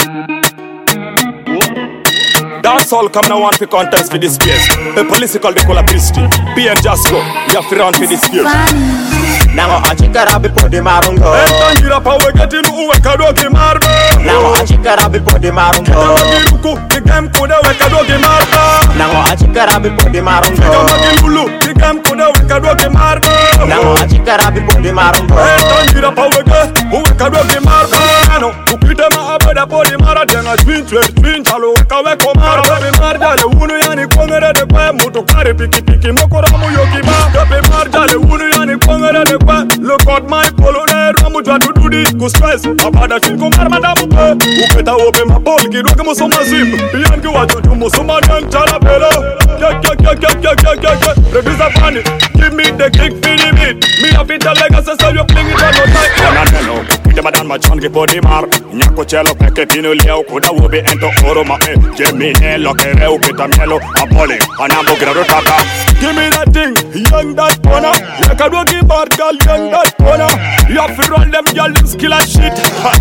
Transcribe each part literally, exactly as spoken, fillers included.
That's all come now on for contest for this case. The police call the collapsity. P and Jasco, you have to run for this case. Now I check out before the marungo. Hey, Tangira power getting uwe kadoki marba. Now I check out before the marungo. Kamagiruku, the game kuda we kadoki marba. Now I check out before the marungo. Kamagilulu, the game kuda we kadoki marba. Now I check out before the marungo. Hey, Tangira power get uwe kadoki marba. No, ukita ma abada podi mara denga twin twin twin chalo kawe komara. Kabe marjale unu yani kongere de kwa mutu kare piki piki mokora mu yokiba. Kabe marjale unu yani kongere de kwa. Look at my polo there, ramu jwa to do this. Go stress, abada chin kumar madamu pe. Uketa ope ma pol ki roke mo soma zip. Biyan ki waju tu mo soma dang chala pelo. Yeah yeah yeah yeah yeah yeah yeah yeah. Producer Fanny, give me the kick for the beat. Me a fit a legacy so you fling it on no time. Onanelo, ite madan ma chon ki podi mar. Nyako chelo peke pino leo kuda wobe ento oro ma e. Jemi e loke reu kita mielo apole. Anambo grado tata. Give me that thing, young that corner. Like a rookie bar girl, young that corner. You have to run them girl, them skill and shit.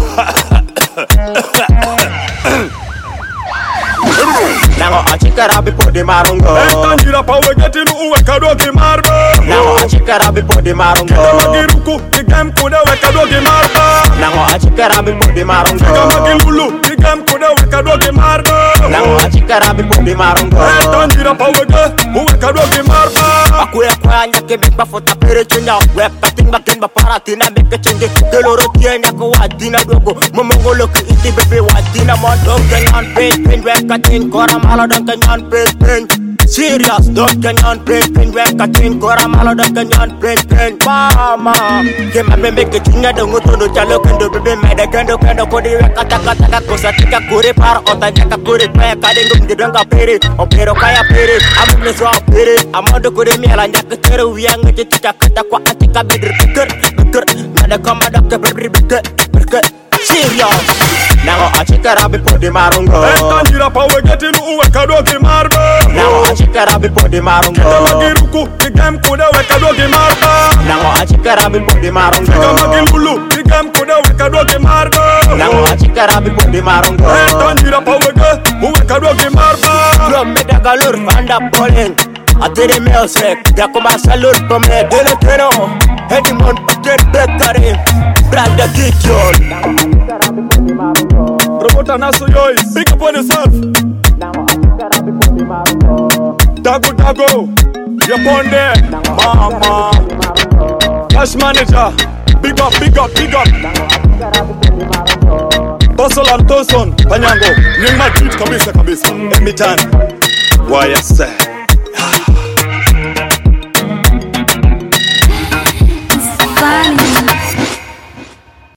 Now I check out before the marungo. Hey, Tangira power getting uwe kadoki marba. Now I check out before the marungo. Kamagiruku, the game kuda we kadoki marba. Now I check out before the marungo. Kamagilulu, the game kuda we kadoki marba. Now I check out before the marungo. Hey, Tangira power get uwe kadoki marba. Akuya kwa nyake bek bafota pere chunya. We pating bakin baparatina beke chenge. Deloro tienda ko wadina dogo. Momongolo ki iti bebe wadina mondong kenyan pin pin we katin kora malo dan kenyan pin pin. Serious don't kenyan pin pin we katin kora malo dan kenyan pin pin. Mama, kema bembe ke chunya dongo tondo chalo kendo bebe mede kendo kendo kodi we kata kata ka kosa tika kure par ota nyaka kure pe kadingo ngidanga pere opero kaya pere amune so pere amado kure mi ala nyaka tere wiang tika kata kwa atika bedir beker beker nada kama dokter berberi beker beker. Serious. Now I check out before the marungo. Hey, Tangira power getting uwe kadoki marba. Now I check out before the marungo. Kamagiruku, the game kuda we kadoki marba. Now I check out before the marungo. Kamagilulu, the game kuda we kadoki marba. Now I check out before the marungo. Hey, Tangira power get uwe kadoki marba. From Medagalur, anda polling. Atene music, ya kuma salur pome dele teno. Hedimon paket bekare, branda kitchen. Promoter Naso Yois, pick up on yourself. Dago Dago, you're born there. Mama, cash manager, big up, big up, big up. Bustle and Toson, Panyango, Nyingma Jit, kabisa kabisa. Emitan, why you say?